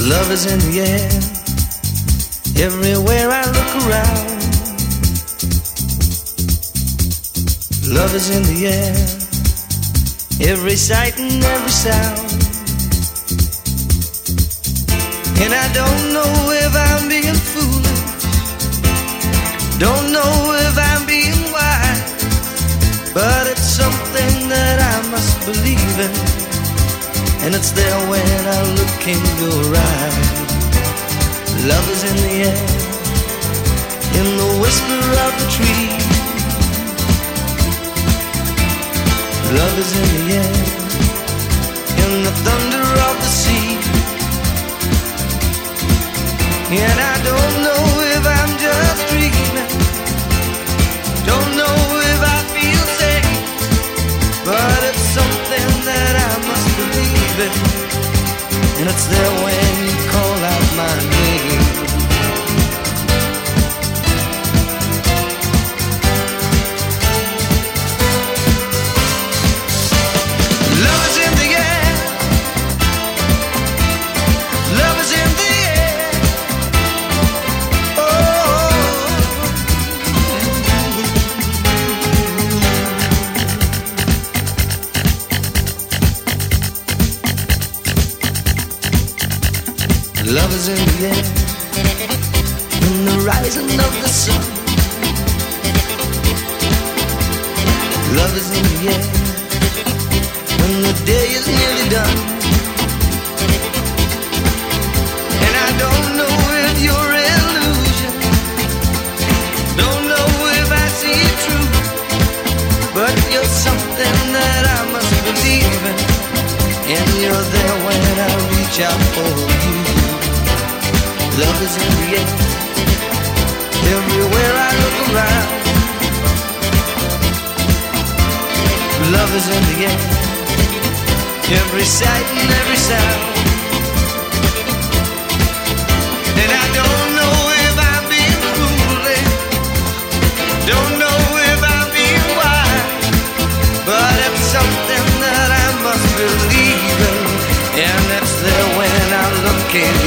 Love is in the air, everywhere I look around. Love is in the air, every sight and every sound. And I don't know if I'm being foolish, don't know if I'm being wise, but it's something that I must believe in, and it's there when I look in your eyes. Love is in the air, in the whisper of the tree. Love is in the air, in the thunder of the sea. And I don't know if I'm just dreaming, don't know if I feel safe, but it's something that I must believe in, and it's there when you call out my name. Love is in the air, love is in the air. Oh, love is in the air, in the rising of the sun. Love is in the air, when the day is nearly done. And I don't know if you're illusion, don't know if I see it true, but you're something that I must believe in, and you're there when I reach out for you. Love is in the air, everywhere I look around. Love is in the air, every sight and every sound. And I don't know if I'm being foolish, don't know if I'm being wise, but it's something that I must believe in, and it's there when I look in